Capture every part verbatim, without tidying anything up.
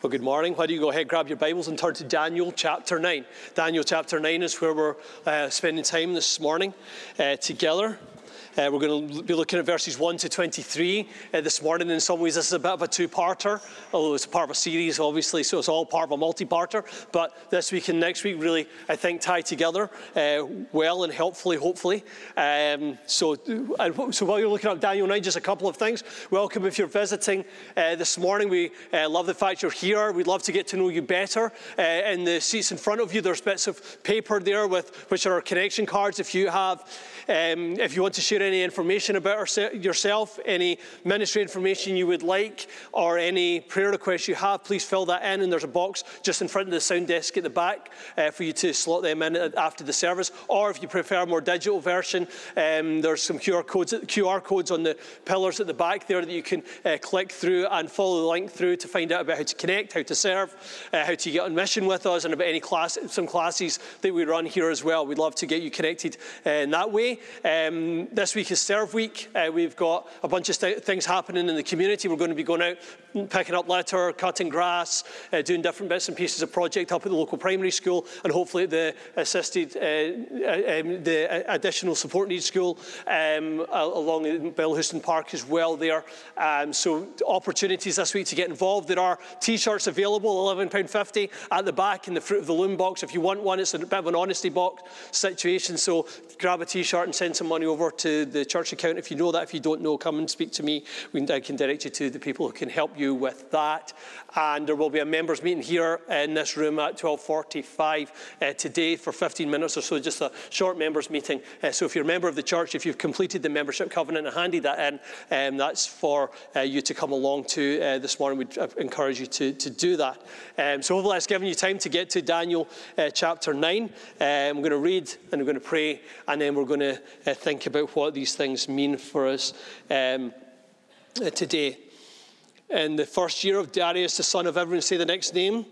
Well, good morning. Why don't you go ahead, grab your Bibles and turn to Daniel chapter nine. Daniel chapter nine is where we're uh, spending time this morning uh, together. Uh, we're going to be looking at verses one to twenty-three uh, this morning. In some ways, this is a bit of a two-parter, although it's a part of a series, obviously, so it's all part of a multi-parter. But this week and next week really, I think, tie together uh, well and helpfully, hopefully. Um, so, uh, so while you're looking at Daniel nine, just a couple of things. Welcome if you're visiting uh, this morning. We uh, love the fact you're here. We'd love to get to know you better. Uh, in the seats in front of you, there's bits of paper there with which are our connection cards. If you have, um, if you want to share any information about yourself, any ministry information you would like, or any prayer requests you have, please fill that in. And there's a box just in front of the sound desk at the back uh, for you to slot them in after the service. Or if you prefer a more digital version, um, there's some Q R codes, Q R codes on the pillars at the back there that you can uh, click through and follow the link through to find out about how to connect, how to serve, uh, how to get on mission with us, and about any class, some classes that we run here as well. We'd love to get you connected uh, in that way. Um, this week is Serve Week. Uh, we've got a bunch of st- things happening in the community. We're going to be going out, picking up litter, cutting grass, uh, doing different bits and pieces of project up at the local primary school, and hopefully at the assisted, uh, um, the additional support needs school um, along in Bellhouston Park as well there. Um, so opportunities this week to get involved. There are T-shirts available, eleven pounds fifty at the back in the Fruit of the Loom box. If you want one, it's a bit of an honesty box situation. So grab a T-shirt and send some money over to the church account. If you know that, if you don't know, come and speak to me. We can, I can direct you to the people who can help you with that. And there will be a members meeting here in this room at twelve forty-five uh, today for fifteen minutes or so, just a short members meeting. Uh, so if you're a member of the church, if you've completed the membership covenant and handed that in, um, that's for uh, you to come along to uh, this morning. We'd encourage you to, to do that. Um, so hopefully that's given you time to get to Daniel uh, chapter nine. Um, I'm going to read and we're going to pray, and then we're going to uh, think about what these things mean for us um, uh, today. In the first year of Darius, the son of, everyone say the next name,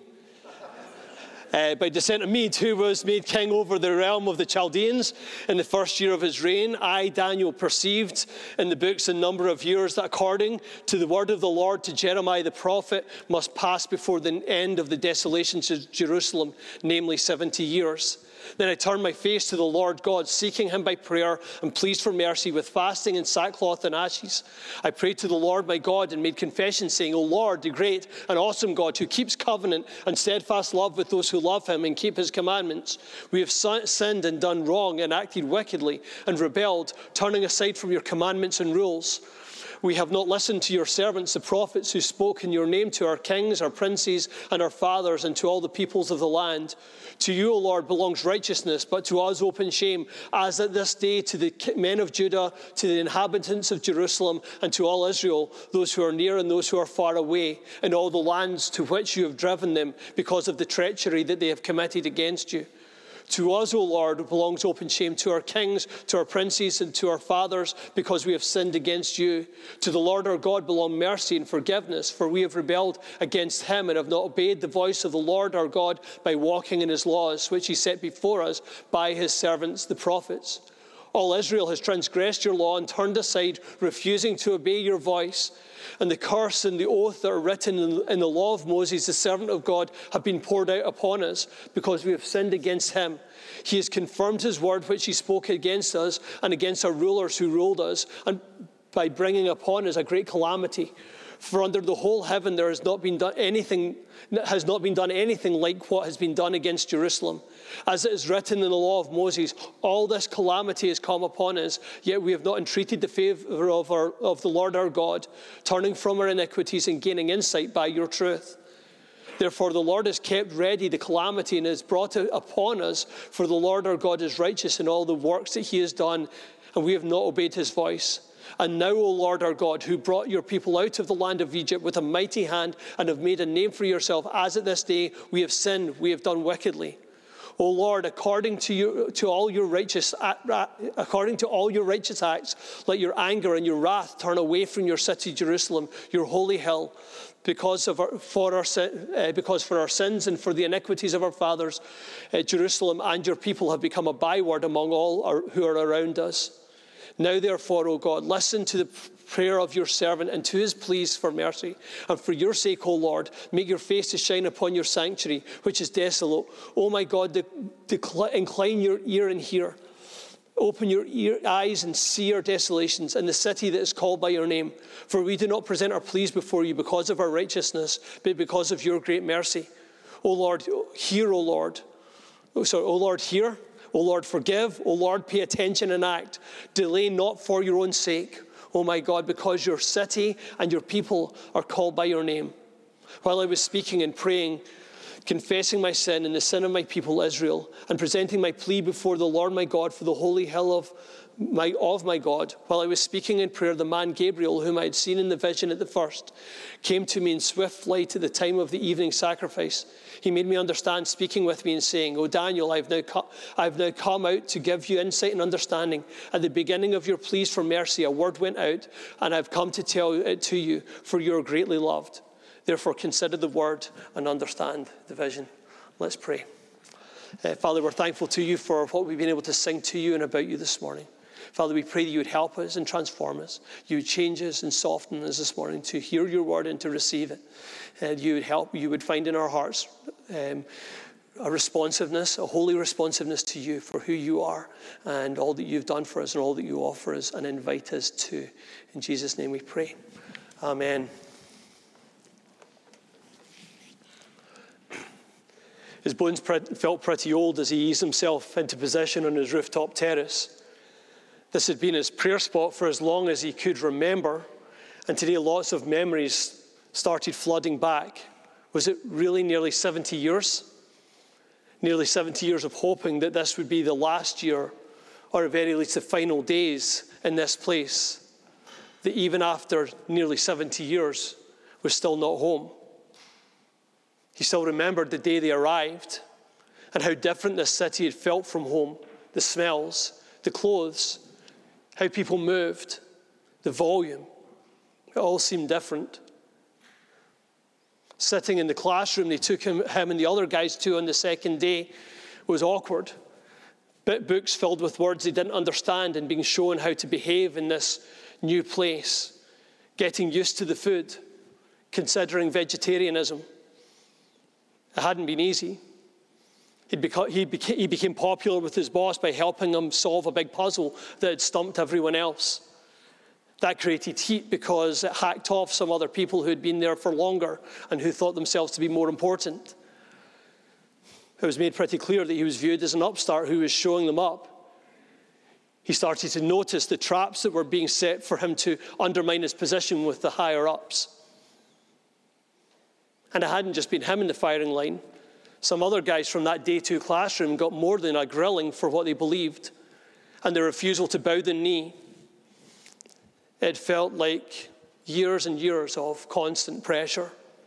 Uh, by descent of Mede, who was made king over the realm of the Chaldeans in the first year of his reign, I, Daniel, perceived in the books a number of years that according to the word of the Lord to Jeremiah the prophet must pass before the end of the desolations of Jerusalem, namely seventy years. Then I turned my face to the Lord God, seeking him by prayer and pleased for mercy with fasting and sackcloth and ashes. I prayed to the Lord my God and made confession, saying, O Lord, the great and awesome God, who keeps covenant and steadfast love with those who love him and keep his commandments. We have sinned and done wrong and acted wickedly and rebelled, turning aside from your commandments and rules. We have not listened to your servants, the prophets, who spoke in your name to our kings, our princes, and our fathers, and to all the peoples of the land. To you, O Lord, belongs righteousness, but to us open shame, as at this day to the men of Judah, to the inhabitants of Jerusalem, and to all Israel, those who are near and those who are far away, and all the lands to which you have driven them, because of the treachery that they have committed against you. To us, O Lord, belongs open shame, to our kings, to our princes, and to our fathers, because we have sinned against you. To the Lord our God belong mercy and forgiveness, for we have rebelled against him and have not obeyed the voice of the Lord our God by walking in his laws, which he set before us by his servants, the prophets. All Israel has transgressed your law and turned aside, refusing to obey your voice. And the curse and the oath that are written in the law of Moses, the servant of God, have been poured out upon us because we have sinned against him. He has confirmed his word which he spoke against us and against our rulers who ruled us, and by bringing upon us a great calamity. For under the whole heaven there has not been done anything, has not been done anything like what has been done against Jerusalem. As it is written in the law of Moses, all this calamity has come upon us, yet we have not entreated the favour of, our, of the Lord our God, turning from our iniquities and gaining insight by your truth. Therefore the Lord has kept ready the calamity and has brought it upon us, for the Lord our God is righteous in all the works that he has done, and we have not obeyed his voice. And now, O Lord our God, who brought your people out of the land of Egypt with a mighty hand and have made a name for yourself, as at this day we have sinned, we have done wickedly. O Lord, according to you, to all your righteous, according to all your righteous acts, let your anger and your wrath turn away from your city, Jerusalem, your holy hill, because of our, for our uh, because for our sins and for the iniquities of our fathers, uh, Jerusalem and your people have become a byword among all our, who are around us. Now, therefore, O God, listen to the prayer of your servant and to his pleas for mercy. And for your sake, O Lord, make your face to shine upon your sanctuary, which is desolate. O my God, de- de- incline your ear and hear. Open your ear, eyes and see our desolations in the city that is called by your name. For we do not present our pleas before you because of our righteousness, but because of your great mercy. O Lord, hear, O Lord. Oh, sorry, O Lord, hear. O Lord, forgive. O Lord, pay attention and act. Delay not for your own sake, O my God, because your city and your people are called by your name. While I was speaking and praying, confessing my sin and the sin of my people Israel, and presenting my plea before the Lord my God for the holy hill of my, of my God, while I was speaking in prayer, the man Gabriel, whom I had seen in the vision at the first, came to me in swift light at the time of the evening sacrifice. He made me understand, speaking with me and saying, O Daniel, I have now, co- I have now come out to give you insight and understanding. At the beginning of your pleas for mercy, a word went out, and I have come to tell it to you, for you are greatly loved. Therefore, consider the word and understand the vision. Let's pray. Uh, Father, we're thankful to you for what we've been able to sing to you and about you this morning. Father, we pray that you would help us and transform us. You would change us and soften us this morning to hear your word and to receive it. And you would help, you would find in our hearts um, a responsiveness, a holy responsiveness to you for who you are and all that you've done for us and all that you offer us and invite us to. In Jesus' name we pray. Amen. His bones felt pretty old as he eased himself into position on his rooftop terrace. This had been his prayer spot for as long as he could remember, and today lots of memories started flooding back. Was it really nearly seventy years? Nearly seventy years of hoping that this would be the last year, or at very least the final days in this place, that even after nearly seventy years was still not home. He still remembered the day they arrived and how different this city had felt from home, the smells, the clothes, how people moved, the volume. It all seemed different. Sitting in the classroom they took him, him and the other guys to on the second day was awkward. Bit books filled with words they didn't understand and being shown how to behave in this new place. Getting used to the food, considering vegetarianism. It hadn't been easy. He'd beca- he, beca- he became popular with his boss by helping him solve a big puzzle that had stumped everyone else. That created heat because it hacked off some other people who had been there for longer and who thought themselves to be more important. It was made pretty clear that he was viewed as an upstart who was showing them up. He started to notice the traps that were being set for him to undermine his position with the higher-ups. And it hadn't just been him in the firing line. Some other guys from that day two classroom got more than a grilling for what they believed and their refusal to bow the knee. It felt like years and years of constant pressure.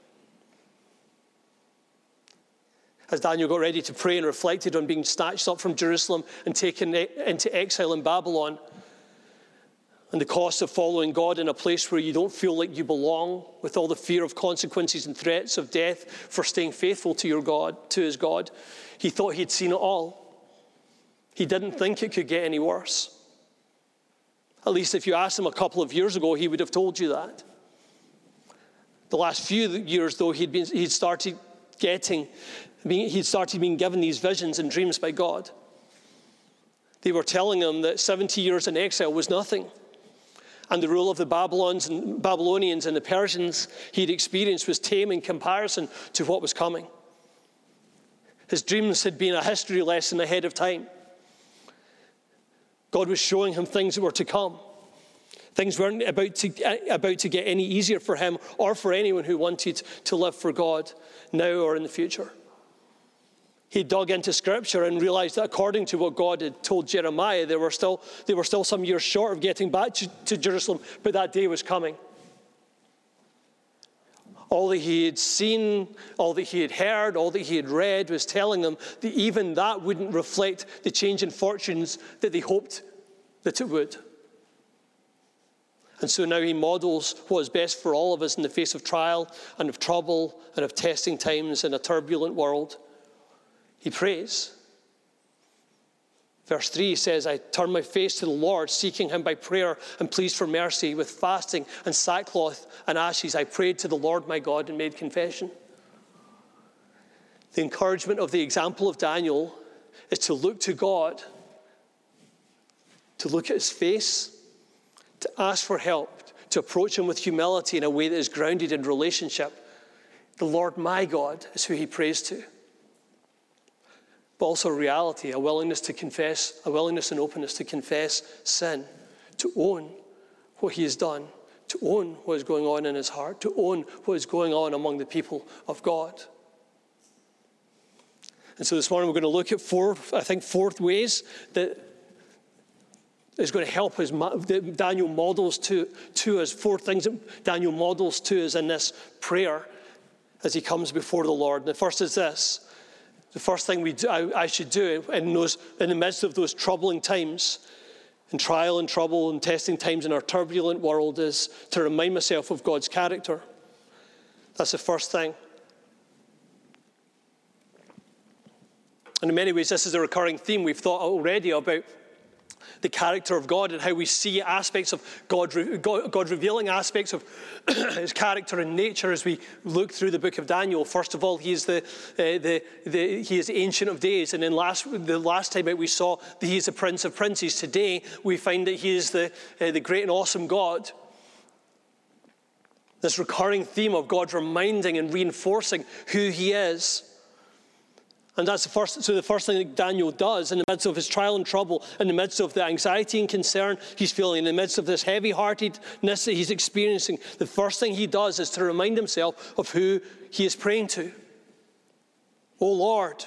As Daniel got ready to pray and reflected on being snatched up from Jerusalem and taken into exile in Babylon, and the cost of following God in a place where you don't feel like you belong, with all the fear of consequences and threats of death for staying faithful to your God, to his God, he thought he'd seen it all. He didn't think it could get any worse. At least if you asked him a couple of years ago, he would have told you that. The last few years, though, he'd been he'd started getting, he'd started being given these visions and dreams by God. They were telling him that seventy years in exile was nothing. And the rule of the Babylons and Babylonians and the Persians he'd experienced was tame in comparison to what was coming. His dreams had been a history lesson ahead of time. God was showing him things that were to come. Things weren't about to, about to get any easier for him or for anyone who wanted to live for God now or in the future. He dug into Scripture and realized that according to what God had told Jeremiah, they were still, they were still some years short of getting back to, to Jerusalem, but that day was coming. All that he had seen, all that he had heard, all that he had read was telling them that even that wouldn't reflect the change in fortunes that they hoped that it would. And so now he models what is best for all of us in the face of trial and of trouble and of testing times in a turbulent world. He prays. Verse three says, I turned my face to the Lord, seeking him by prayer and pleased for mercy. With fasting and sackcloth and ashes, I prayed to the Lord my God and made confession. The encouragement of the example of Daniel is to look to God, to look at his face, to ask for help, to approach him with humility in a way that is grounded in relationship. The Lord my God is who he prays to. But also reality, a willingness to confess, a willingness and openness to confess sin, to own what he has done, to own what is going on in his heart, to own what is going on among the people of God. And so this morning we're going to look at four, I think, four ways that is going to help us, that Daniel models to, to us, four things that Daniel models to us in this prayer as he comes before the Lord. And the first is this. The first thing we do, I, I should do in, those, in the midst of those troubling times, in trial and trouble and testing times in our turbulent world, is to remind myself of God's character. That's the first thing. And in many ways, this is a recurring theme. We've thought already about the character of God and how we see aspects of God, God, God revealing aspects of his character and nature as we look through the book of Daniel. First of all, he is the, uh, the, the he is the Ancient of Days, and then last the last time out we saw that he is the Prince of Princes. Today we find that he is the uh, the great and awesome God. This recurring theme of God reminding and reinforcing who he is. And that's the first, so the first thing that Daniel does in the midst of his trial and trouble, in the midst of the anxiety and concern he's feeling, in the midst of this heavy-heartedness that he's experiencing, the first thing he does is to remind himself of who he is praying to. Oh Lord.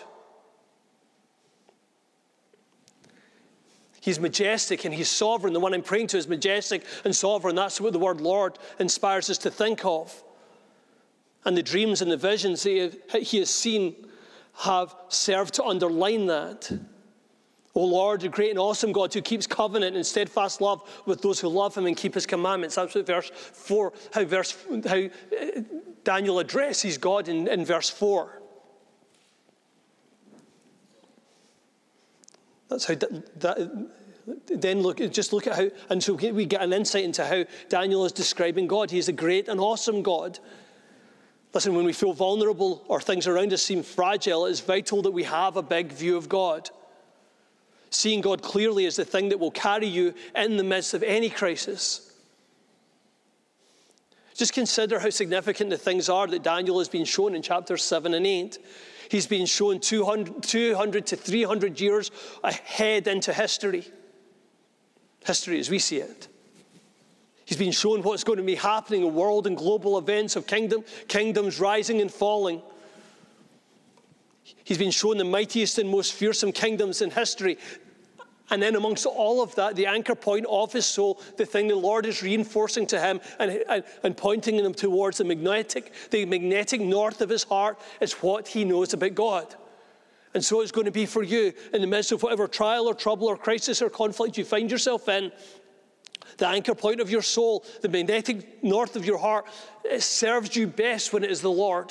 He's majestic and he's sovereign. The one I'm praying to is majestic and sovereign. That's what the word Lord inspires us to think of. And the dreams and the visions that he has seen have served to underline that. O Lord, the great and awesome God who keeps covenant and steadfast love with those who love him and keep his commandments. That's what verse four, how verse how Daniel addresses God in, in verse four. That's how that, then look just look at how, and so we get an insight into how Daniel is describing God. He is a great and awesome God. Listen, when we feel vulnerable or things around us seem fragile, it is vital that we have a big view of God. Seeing God clearly is the thing that will carry you in the midst of any crisis. Just consider how significant the things are that Daniel has been shown in chapters seven and eight. He's been shown two hundred, two hundred to three hundred years ahead into history. History as we see it. He's been shown what's going to be happening in world and global events of kingdom, kingdoms rising and falling. He's been shown the mightiest and most fearsome kingdoms in history. And then amongst all of that, the anchor point of his soul, the thing the Lord is reinforcing to him and, and, and pointing him towards the magnetic, the magnetic north of his heart is what he knows about God. And so it's going to be for you in the midst of whatever trial or trouble or crisis or conflict you find yourself in. The anchor point of your soul, the magnetic north of your heart, it serves you best when it is the Lord.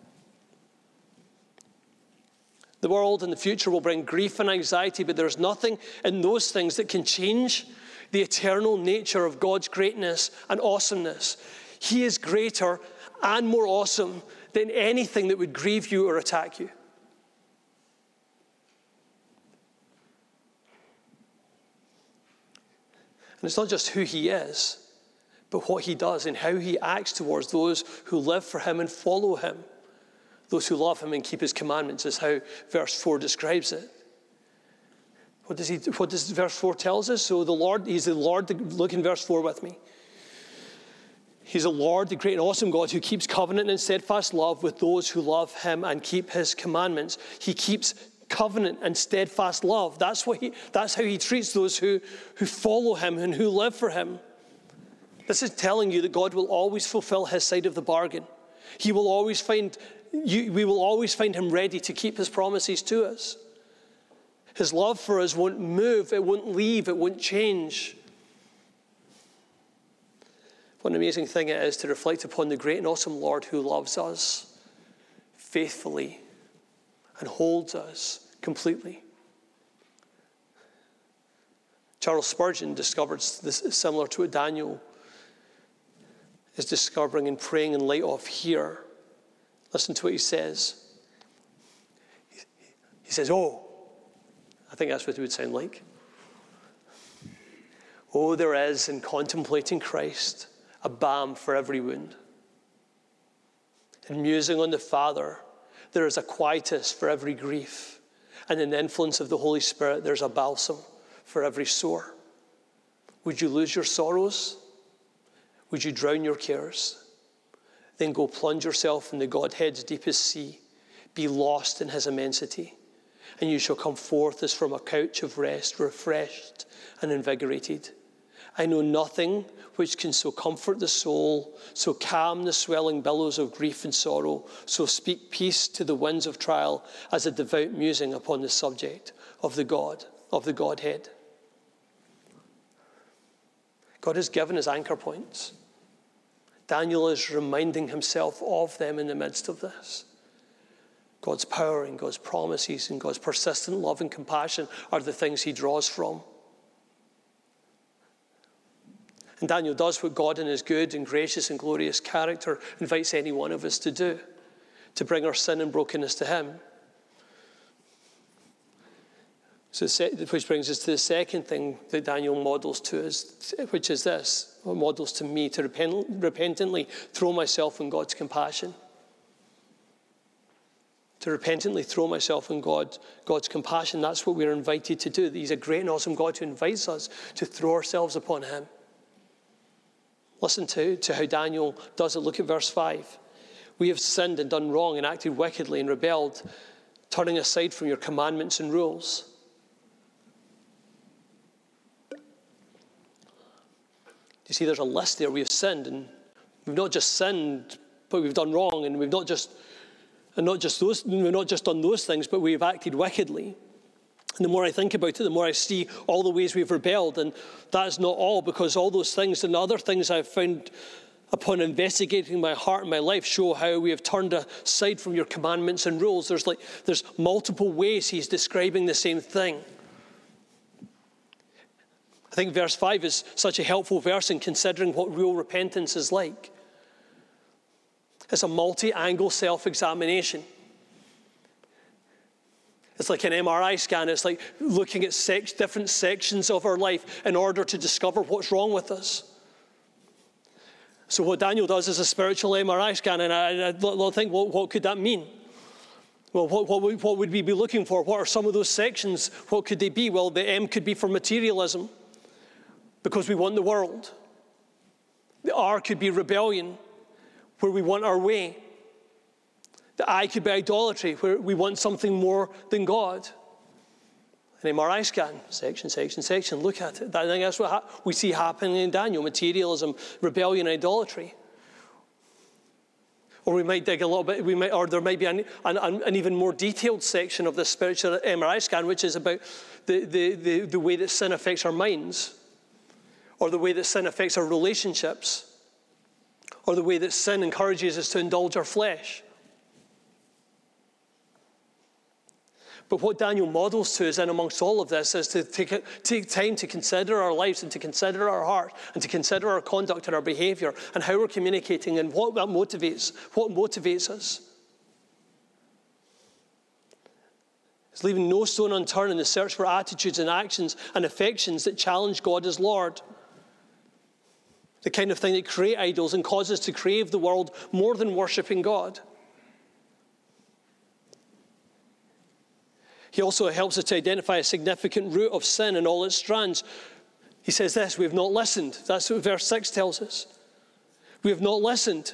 The world and the future will bring grief and anxiety, but there's nothing in those things that can change the eternal nature of God's greatness and awesomeness. He is greater and more awesome than anything that would grieve you or attack you. And it's not just who he is, but what he does and how he acts towards those who live for him and follow him. Those who love him and keep his commandments is how verse four describes it. What does he? What does verse four tells us? So the Lord, he's the Lord. Look in verse four with me. He's the Lord, the great and awesome God who keeps covenant and steadfast love with those who love him and keep his commandments. He keeps covenant and steadfast love. That's what he, that's how he treats those who, who follow him and who live for him. This is telling you that God will always fulfill his side of the bargain. He will always find you, we will always find him ready to keep his promises to us. His love for us won't move, it won't leave, it won't change. What an amazing thing it is to reflect upon the great and awesome Lord who loves us faithfully and holds us completely. Charles Spurgeon discovered this, similar to what Daniel is discovering and praying in light of here. Listen to what he says. He says, oh, I think that's what it would sound like. Oh, there is in contemplating Christ a balm for every wound. In musing on the Father, there is a quietus for every grief. And in the influence of the Holy Spirit, there's a balsam for every sore. Would you lose your sorrows? Would you drown your cares? Then go plunge yourself in the Godhead's deepest sea. Be lost in his immensity. And you shall come forth as from a couch of rest, refreshed and invigorated. I know nothing which can so comfort the soul, so calm the swelling billows of grief and sorrow, so speak peace to the winds of trial as a devout musing upon the subject of the God, of the Godhead. God has given us anchor points. Daniel is reminding himself of them in the midst of this. God's power and God's promises and God's persistent love and compassion are the things he draws from. And Daniel does what God in his good and gracious and glorious character invites any one of us to do, to bring our sin and brokenness to him. So, which brings us to the second thing that Daniel models to us, which is this, or models to me, to repent, repentantly throw myself in God's compassion. To repentantly throw myself in God, God's compassion. That's what we're invited to do. He's a great and awesome God who invites us to throw ourselves upon him. Listen to, to how Daniel does it. Look at verse five. We have sinned and done wrong and acted wickedly and rebelled, turning aside from your commandments and rules. You see, there's a list there. We have sinned, and we've not just sinned, but we've done wrong, and we've not just and not just those, we've not just done those things, but we've acted wickedly. And the more I think about it, the more I see all the ways we've rebelled. And that is not all, because all those things and other things I've found upon investigating my heart and my life show how we have turned aside from your commandments and rules. There's like there's multiple ways he's describing the same thing. I think verse five is such a helpful verse in considering what real repentance is like. It's a multi-angle self-examination. It's like an M R I scan. It's like looking at six different sections of our life in order to discover what's wrong with us. So what Daniel does is a spiritual M R I scan, and I, I, I think, well, what could that mean? Well, what, what, would, what would we be looking for? What are some of those sections? What could they be? Well, the M could be for materialism, because we want the world. The R could be rebellion, where we want our way. The I could be idolatry, where we want something more than God. An M R I scan, section, section, section, look at it. I think that's what ha- we see happening in Daniel, materialism, rebellion, idolatry. Or we might dig a little bit, we might, or there might be an, an, an even more detailed section of this spiritual M R I scan, which is about the, the, the, the way that sin affects our minds, or the way that sin affects our relationships, or the way that sin encourages us to indulge our flesh. But what Daniel models to us in amongst all of this is to take, take time to consider our lives and to consider our heart and to consider our conduct and our behavior and how we're communicating and what that motivates, what motivates us. It's leaving no stone unturned in the search for attitudes and actions and affections that challenge God as Lord. The kind of thing that create idols and cause us to crave the world more than worshiping God. He also helps us to identify a significant root of sin and all its strands. He says this, we have not listened. That's what verse six tells us. We have not listened.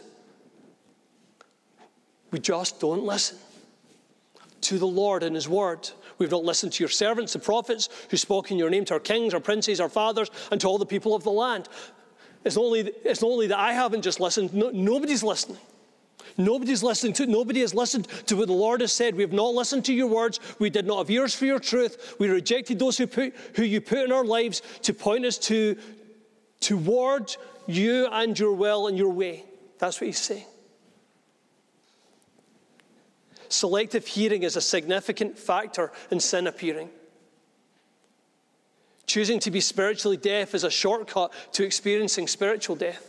We just don't listen to the Lord and his word. We've not listened to your servants, the prophets, who spoke in your name to our kings, our princes, our fathers, and to all the people of the land. It's not only, it's not only that I haven't just listened, no, nobody's listening. Nobody's listening to, nobody has listened to what the Lord has said. We have not listened to your words. We did not have ears for your truth. We rejected those who put, who you put in our lives to point us to, toward you and your will and your way. That's what he's saying. Selective hearing is a significant factor in sin appearing. Choosing to be spiritually deaf is a shortcut to experiencing spiritual death.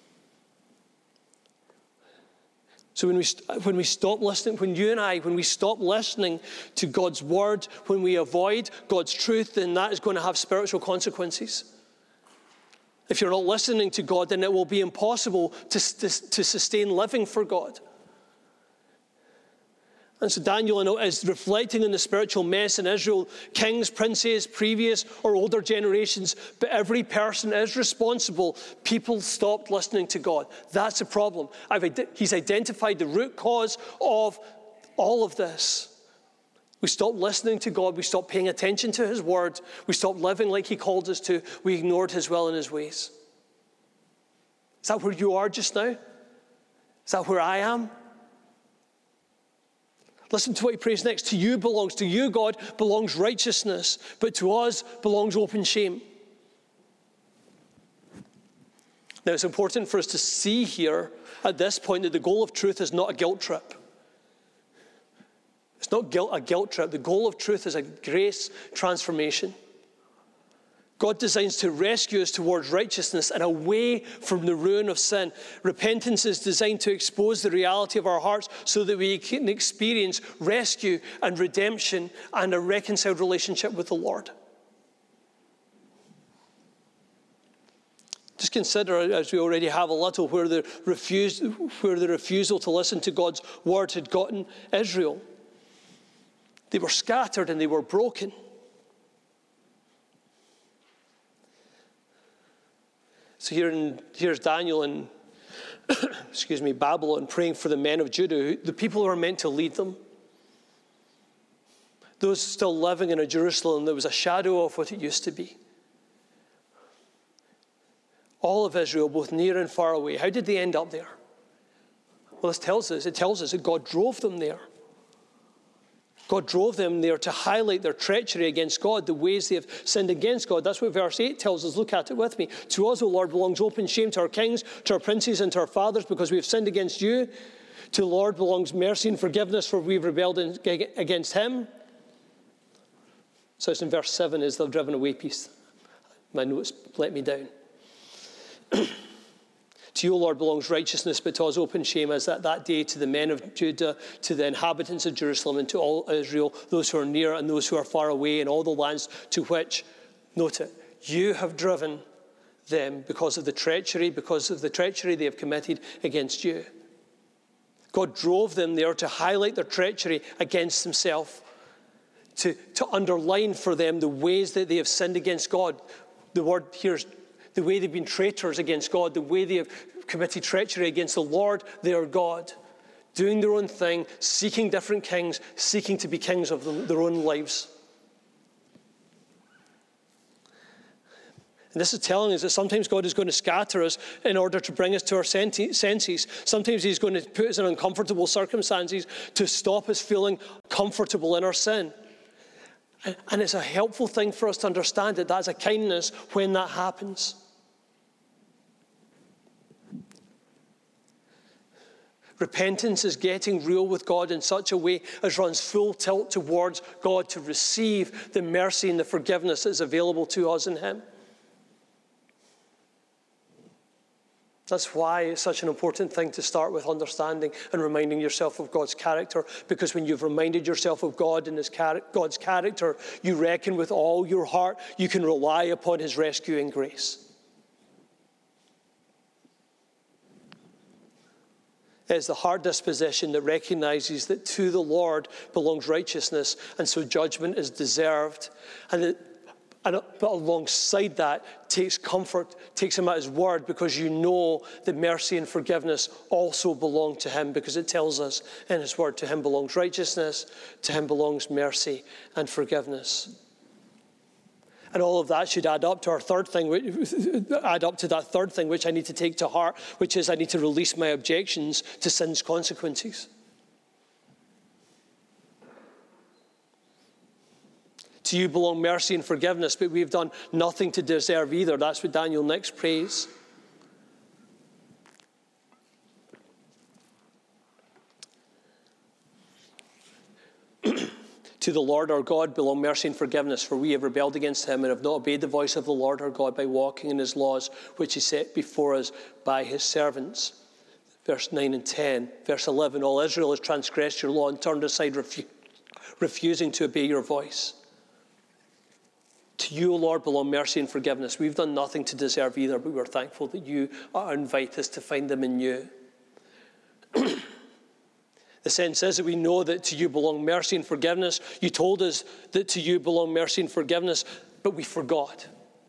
So when we, when we stop listening, when you and I, when we stop listening to God's word, when we avoid God's truth, then that is going to have spiritual consequences. If you're not listening to God, then it will be impossible to, to, to sustain living for God. And so Daniel is reflecting on the spiritual mess in Israel. Kings, princes, previous or older generations, but every person is responsible. People stopped listening to God. That's the problem. I've, he's identified the root cause of all of this. We stopped listening to God. We stopped paying attention to his word. We stopped living like he called us to. We ignored his will and his ways. Is that where you are just now? Is that where I am? Listen to what he prays next. To you belongs, to you, God, belongs righteousness, but to us belongs open shame. Now, it's important for us to see here at this point that the goal of truth is not a guilt trip. It's not guilt, a guilt trip. The goal of truth is a grace transformation. God designs to rescue us towards righteousness and away from the ruin of sin. Repentance is designed to expose the reality of our hearts so that we can experience rescue and redemption and a reconciled relationship with the Lord. Just consider, as we already have a little, where the, refuse, where the refusal to listen to God's word had gotten Israel. They were scattered and they were broken. So here in, here's Daniel in, excuse me, Babylon praying for the men of Judah, the people who are meant to lead them. Those still living in a Jerusalem that was a shadow of what it used to be. All of Israel, both near and far away. How did they end up there? Well, this tells us, it tells us that God drove them there. God drove them there to highlight their treachery against God, the ways they have sinned against God. That's what verse eight tells us. Look at it with me. To us, O Lord, belongs open shame, to our kings, to our princes, and to our fathers, because we have sinned against you. To the Lord belongs mercy and forgiveness, for we've rebelled against him. So it's in verse seven is the driven away piece. My notes let me down. To you, O Lord, belongs righteousness, but to us open shame, as at that day to the men of Judah, to the inhabitants of Jerusalem, and to all Israel, those who are near and those who are far away, and all the lands to which, note it, you have driven them because of the treachery, because of the treachery they have committed against you. God drove them there to highlight their treachery against himself, to, to underline for them the ways that they have sinned against God. The word here is the way they've been traitors against God, the way they have committed treachery against the Lord, their God, doing their own thing, seeking different kings, seeking to be kings of them, their own lives. And this is telling us that sometimes God is going to scatter us in order to bring us to our senses. Sometimes he's going to put us in uncomfortable circumstances to stop us feeling comfortable in our sin. And it's a helpful thing for us to understand that that's a kindness when that happens. Repentance is getting real with God in such a way as runs full tilt towards God to receive the mercy and the forgiveness that is available to us in him. That's why it's such an important thing to start with understanding and reminding yourself of God's character, because when you've reminded yourself of God and his char- God's character, you reckon with all your heart you can rely upon his rescuing grace. It is the heart disposition that recognizes that to the Lord belongs righteousness, and so judgment is deserved. And, it, and but alongside that takes comfort, takes him at his word, because you know that mercy and forgiveness also belong to him, because it tells us in his word, to him belongs righteousness, to him belongs mercy and forgiveness. And all of that should add up to our third thing, add up to that third thing which I need to take to heart, which is I need to release my objections to sin's consequences. To you belong mercy and forgiveness, but we've done nothing to deserve either. That's what Daniel next prays. To the Lord our God belong mercy and forgiveness, for we have rebelled against him and have not obeyed the voice of the Lord our God by walking in his laws, which he set before us by his servants. Verse nine and ten. Verse eleven, all Israel has transgressed your law and turned aside, refu- refusing to obey your voice. To you, O Lord, belong mercy and forgiveness. We've done nothing to deserve either, but we're thankful that you invite us to find them in you. The sense is that we know that to you belong mercy and forgiveness. You told us that to you belong mercy and forgiveness, but we forgot.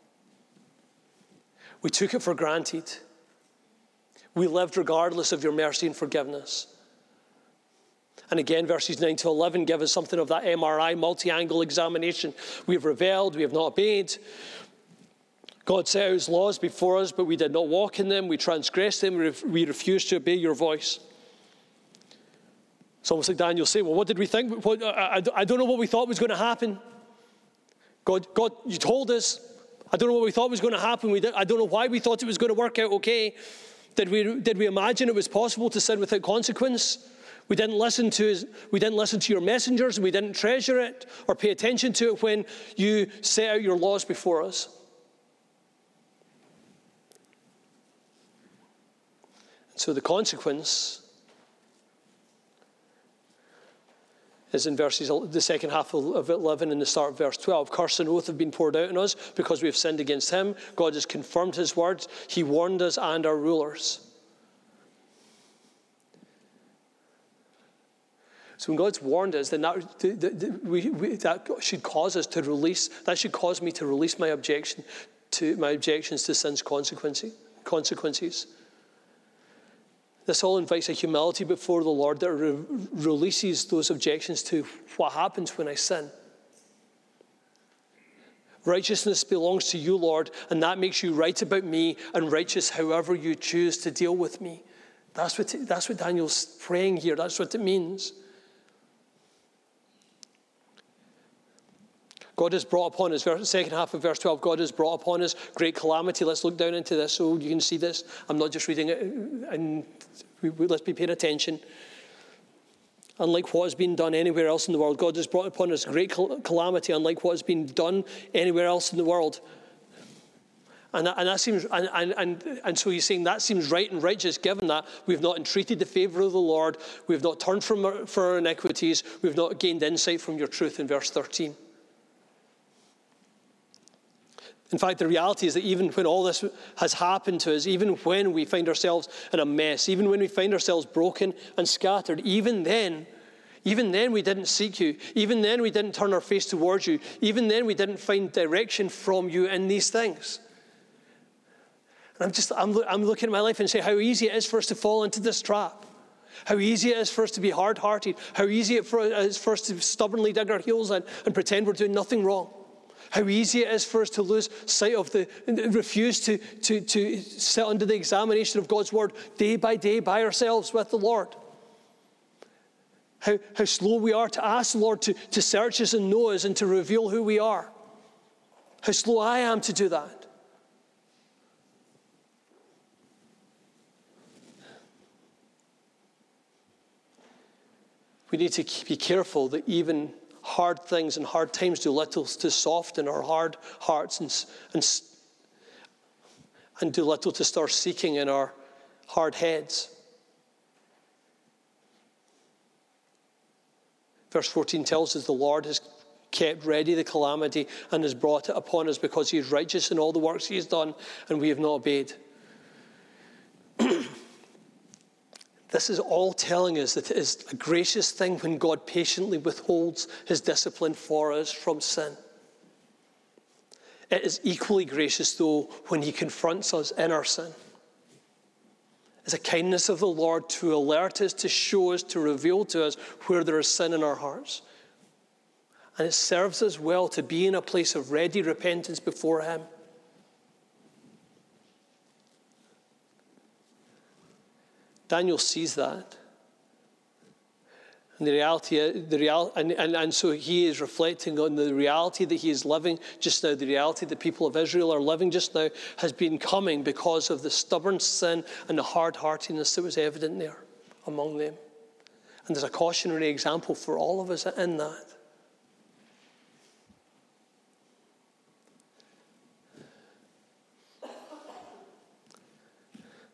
We took it for granted. We lived regardless of your mercy and forgiveness. And again, verses nine to eleven give us something of that M R I, multi-angle examination. We have rebelled, we have not obeyed. God set out his laws before us, but we did not walk in them. We transgressed them. We refused to obey your voice. It's almost like Daniel say, well, what did we think? What, I, I don't know what we thought was going to happen. God, God, you told us. I don't know what we thought was going to happen. We did, I don't know why we thought it was going to work out okay. Did we, did we imagine it was possible to sin without consequence? We didn't listen to his, we didn't listen to your messengers. We didn't treasure it or pay attention to it when you set out your laws before us. So the consequence is in verses, the second half of eleven and the start of verse twelve. Curse and oath have been poured out on us because we have sinned against him. God has confirmed his words. He warned us and our rulers. So when God's warned us, then that, the, the, we, we, that should cause us to release, that should cause me to release my objection to my objections to sin's consequences. consequences. This all invites a humility before the Lord that re- releases those objections to what happens when I sin. Righteousness belongs to you, Lord, and that makes you right about me and righteous however you choose to deal with me. That's what, that's what Daniel's praying here. That's what it means. God has brought upon us, second half of verse twelve, God has brought upon us great calamity. Let's look down into this so you can see this. I'm not just reading it, and we, we, let's be paying attention. Unlike what has been done anywhere else in the world, God has brought upon us great calamity, unlike what has been done anywhere else in the world. And that, and that seems, and, and, and, and so he's saying that seems right and righteous, given that we've not entreated the favour of the Lord, we've not turned from our, for our iniquities, we've not gained insight from your truth in verse thirteen. In fact, the reality is that even when all this has happened to us, even when we find ourselves in a mess, even when we find ourselves broken and scattered, even then, even then we didn't seek you. Even then we didn't turn our face towards you. Even then we didn't find direction from you in these things. And I'm just, I'm, I'm looking at my life and say how easy it is for us to fall into this trap. How easy it is for us to be hard-hearted. How easy it is for us to stubbornly dig our heels in and pretend we're doing nothing wrong. How easy it is for us to lose sight of the, refuse to, to, to sit under the examination of God's word day by day by ourselves with the Lord. How, how slow we are to ask the Lord to, to search us and know us and to reveal who we are. How slow I am to do that. We need to be careful that even hard things and hard times do little to soften our hard hearts and, and, and do little to start seeking in our hard heads. Verse fourteen tells us the Lord has kept ready the calamity and has brought it upon us because he is righteous in all the works he has done and we have not obeyed. This is all telling us that it is a gracious thing when God patiently withholds his discipline for us from sin. It is equally gracious, though, when he confronts us in our sin. It's a kindness of the Lord to alert us, to show us, to reveal to us where there is sin in our hearts. And it serves us well to be in a place of ready repentance before him. Daniel sees that. And the reality, the real, and, and, and so he is reflecting on the reality that he is living just now. The reality that people of Israel are living just now has been coming because of the stubborn sin and the hard-heartedness that was evident there among them. And there's a cautionary example for all of us in that.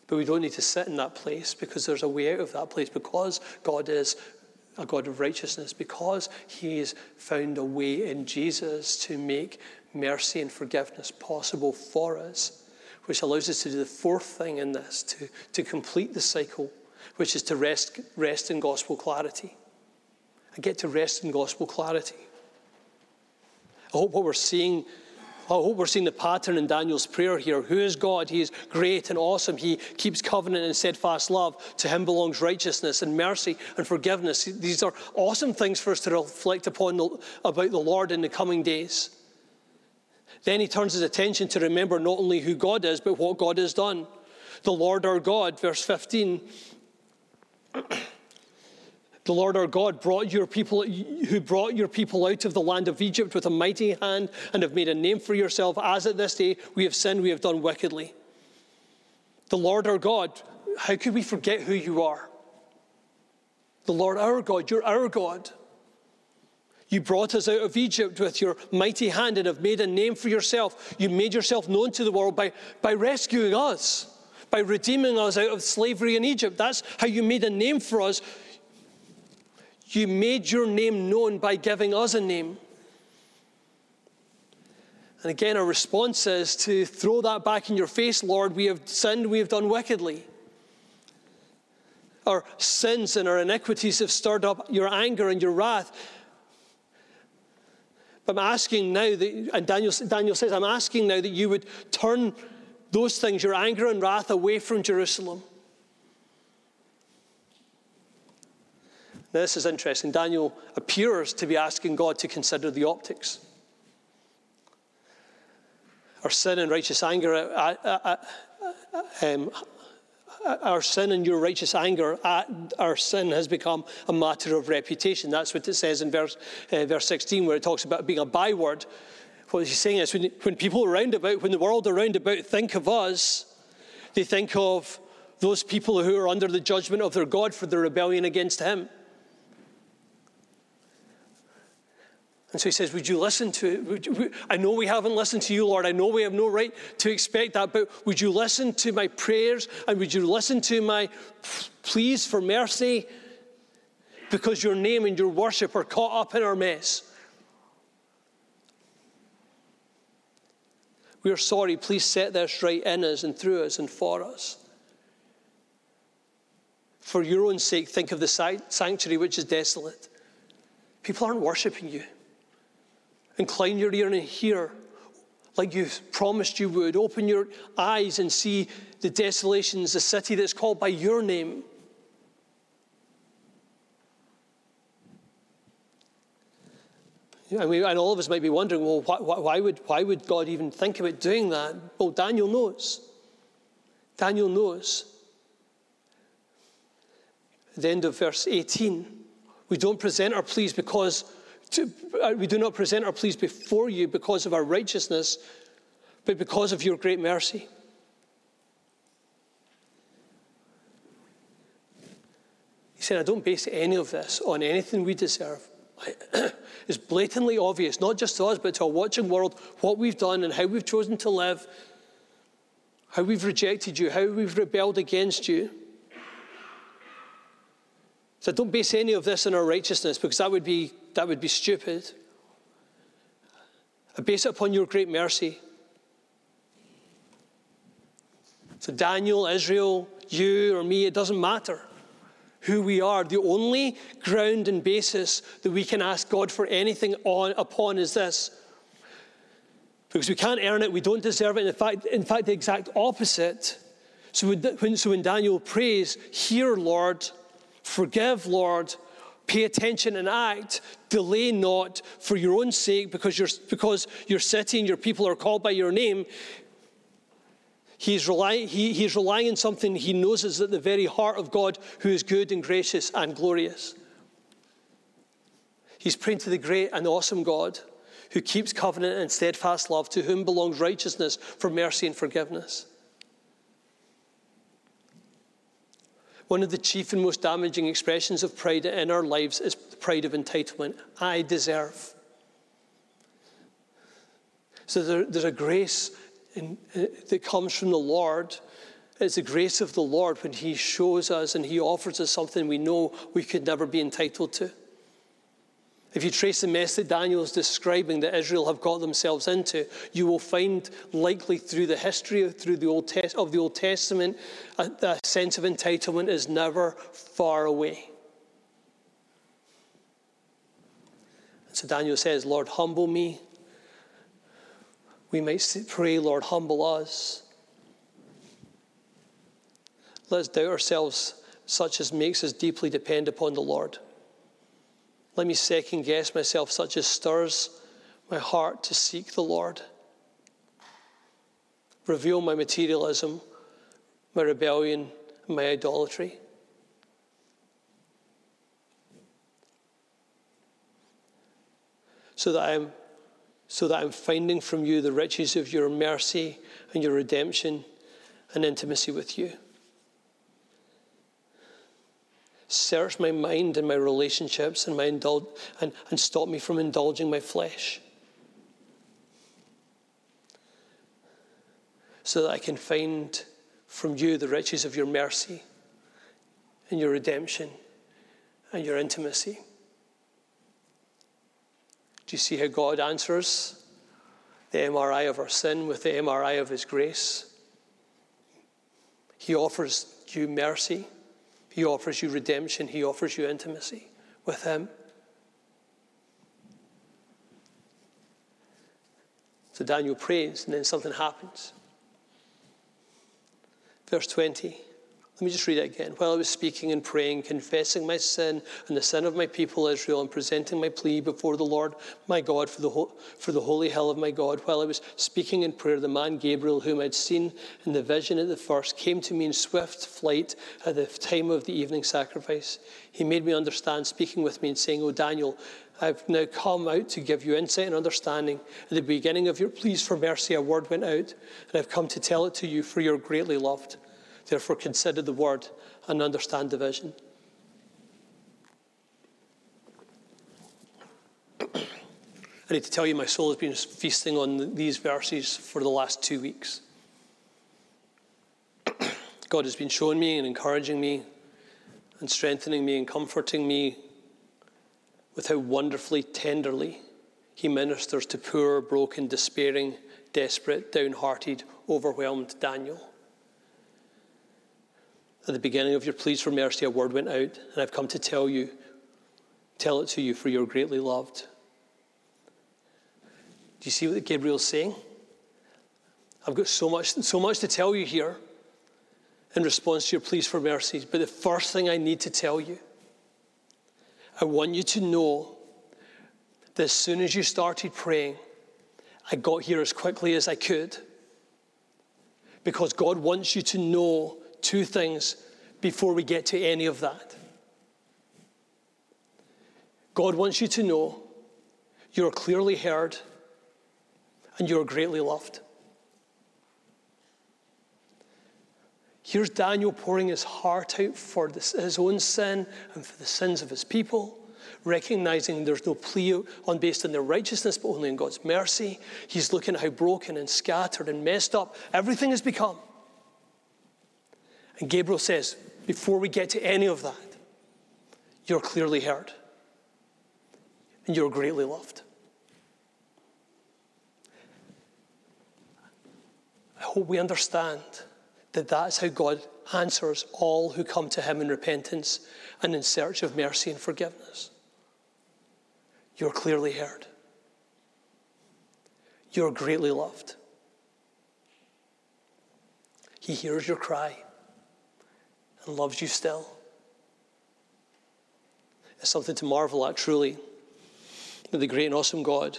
But we don't need to sit in that place, because there's a way out of that place, because God is a God of righteousness, because he has found a way in Jesus to make mercy and forgiveness possible for us, which allows us to do the fourth thing in this, to, to complete the cycle, which is to rest, rest in gospel clarity. And get to rest in gospel clarity. I hope what we're seeing, I hope we're seeing the pattern in Daniel's prayer here. Who is God? He is great and awesome. He keeps covenant and steadfast love. To him belongs righteousness and mercy and forgiveness. These are awesome things for us to reflect upon the, about the Lord in the coming days. Then he turns his attention to remember not only who God is, but what God has done. The Lord our God, verse fifteen. The Lord our God brought your people, who brought your people out of the land of Egypt with a mighty hand, and have made a name for yourself, as at this day we have sinned, we have done wickedly. The Lord our God, how could we forget who you are? The Lord our God, you're our God. You brought us out of Egypt with your mighty hand and have made a name for yourself. You made yourself known to the world by, by rescuing us, by redeeming us out of slavery in Egypt. That's how you made a name for us. You made your name known by giving us a name. And again, our response is to throw that back in your face, Lord. We have sinned, we have done wickedly. Our sins and our iniquities have stirred up your anger and your wrath. But I'm asking now, that, and Daniel, Daniel says, I'm asking now that you would turn those things, your anger and wrath, away from Jerusalem. Now, this is interesting. Daniel appears to be asking God to consider the optics. Our sin and righteous anger, uh, uh, uh, um, our sin and your righteous anger, uh, our sin has become a matter of reputation. That's what it says in verse, uh, verse sixteen, where it talks about being a byword. What he's saying is when, when people around about, when the world around about think of us, they think of those people who are under the judgment of their God for their rebellion against him. And so he says, would you listen to it? You, I know we haven't listened to you, Lord. I know we have no right to expect that, but would you listen to my prayers, and would you listen to my pleas for mercy? Because your name and your worship are caught up in our mess. We are sorry. Please set this right in us and through us and for us. For your own sake, think of the sanctuary which is desolate. People aren't worshiping you. Incline your ear and hear, like you promised you would. Open your eyes and see the desolations, the city that's called by your name. And, we, and all of us might be wondering, well, why, why, would, why would God even think about doing that? Well, Daniel knows. Daniel knows. At the end of verse eighteen, we don't present our pleas because... To, uh, we do not present our pleas before you because of our righteousness, but because of your great mercy. He said, I don't base any of this on anything we deserve. It's blatantly obvious, not just to us, but to a watching world, what we've done and how we've chosen to live, how we've rejected you, how we've rebelled against you. So don't base any of this on our righteousness, because that would be that would be stupid. I base it upon your great mercy. So Daniel, Israel, you or me, it doesn't matter who we are. The only ground and basis that we can ask God for anything on upon is this. Because we can't earn it, we don't deserve it. In fact, in fact, the exact opposite. So when, so when Daniel prays, hear, Lord, forgive, Lord, pay attention and act, delay not for your own sake, because, you're, because your city and your people are called by your name. He's relying, he, he's relying on something he knows is at the very heart of God, who is good and gracious and glorious. He's praying to the great and awesome God who keeps covenant and steadfast love, to whom belongs righteousness for mercy and forgiveness. One of the chief and most damaging expressions of pride in our lives is the pride of entitlement. I deserve. So there, there's a grace in, uh, that comes from the Lord It's the grace of the Lord when he shows us and he offers us something we know we could never be entitled to. If you trace the mess that Daniel is describing that Israel have got themselves into, you will find likely through the history through the Old Test- of the Old Testament, a, a sense of entitlement is never far away. And so Daniel says, Lord, humble me. We might pray, Lord, humble us. Let us doubt ourselves such as makes us deeply depend upon the Lord. Let me second guess myself such as stirs my heart to seek the Lord. Reveal my materialism, my rebellion, and my idolatry. So that I'm, so that I'm finding from you the riches of your mercy and your redemption and intimacy with you. Search my mind and my relationships and, my indul- and, and stop me from indulging my flesh, so that I can find from you the riches of your mercy and your redemption and your intimacy. Do you see how God answers the M R I of our sin with the M R I of his grace? He offers you mercy. He offers you redemption. He offers you intimacy with him. So Daniel prays, and then something happens. Verse twenty. Let me just read it again. While I was speaking and praying, confessing my sin and the sin of my people Israel, and presenting my plea before the Lord my God for the, ho- for the holy hill of my God, while I was speaking in prayer, the man Gabriel, whom I'd seen in the vision at the first, came to me in swift flight at the time of the evening sacrifice. He made me understand, speaking with me and saying, O Daniel, I've now come out to give you insight and understanding. At the beginning of your pleas for mercy, a word went out, and I've come to tell it to you, for you're greatly loved. Therefore, consider the word and understand the vision. I need to tell you, my soul has been feasting on these verses for the last two weeks. God has been showing me and encouraging me and strengthening me and comforting me with how wonderfully, tenderly he ministers to poor, broken, despairing, desperate, downhearted, overwhelmed Daniel. At the beginning of your pleas for mercy, a word went out, and I've come to tell you, tell it to you, for you're greatly loved. Do you see what Gabriel's saying? I've got so much, so much to tell you here in response to your pleas for mercy, but the first thing I need to tell you, I want you to know that as soon as you started praying, I got here as quickly as I could, because God wants you to know two things before we get to any of that. God wants you to know you're clearly heard and you're greatly loved. Here's Daniel pouring his heart out for this, his own sin and for the sins of his people, recognizing there's no plea on based on their righteousness, but only on God's mercy. He's looking at how broken and scattered and messed up everything has become. And Gabriel says, before we get to any of that, you're clearly heard and you're greatly loved. I hope we understand that that's how God answers all who come to him in repentance and in search of mercy and forgiveness. You're clearly heard. You're greatly loved. He hears your cry and loves you still. It's something to marvel at, truly, that the great and awesome God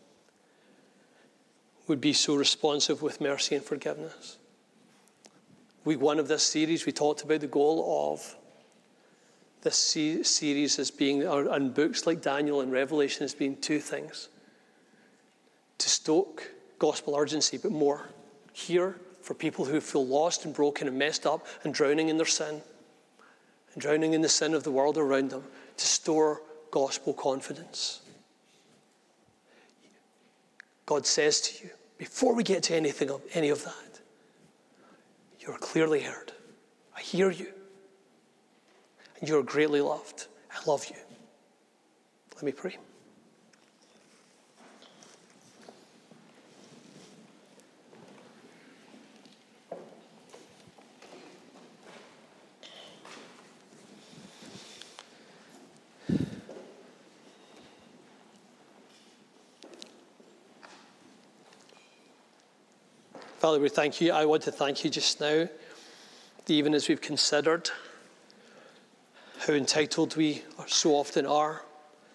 would be so responsive with mercy and forgiveness. Week one of this series, we talked about the goal of this se- series as being, or, and books like Daniel and Revelation as being two things. To stoke gospel urgency, but more. Here, for people who feel lost and broken and messed up and drowning in their sin and drowning in the sin of the world around them, to store gospel confidence. God says to you, before we get to anything of any of that, You are clearly heard. I hear you. And you are greatly loved. I love you. Let me pray. Father, we thank you. I want to thank you just now, even as we've considered how entitled we are so often are,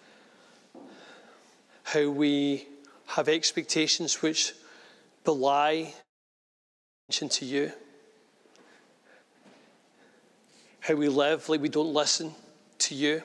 how we have expectations which belie attention to you, how we live like we don't listen to you.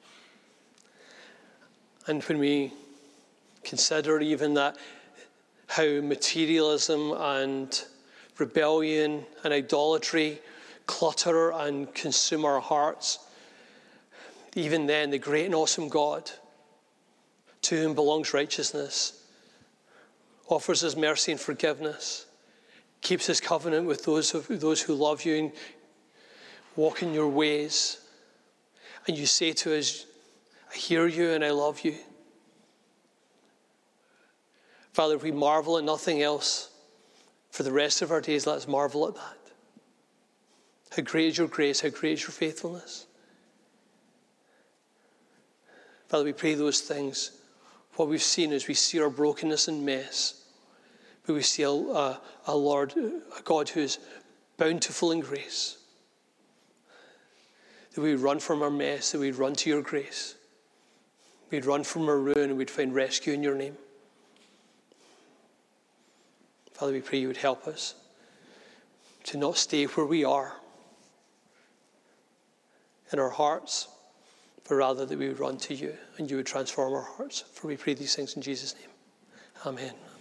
And when we consider even that how materialism and rebellion and idolatry clutter and consume our hearts, even then the great and awesome God, to whom belongs righteousness, offers us mercy and forgiveness, keeps his covenant with those, of, those who love you and walk in your ways. And you say to us, I hear you and I love you. Father, if we marvel at nothing else for the rest of our days, let us marvel at that. How great is your grace, how great is your faithfulness. Father, we pray those things. What we've seen is we see our brokenness and mess, but we see a, a, a Lord, a God who is bountiful in grace. That we run from our mess, that we'd run to your grace. We'd run from our ruin and we'd find rescue in your name. Father, we pray you would help us to not stay where we are in our hearts, but rather that we would run to you and you would transform our hearts. For we pray these things in Jesus' name. Amen.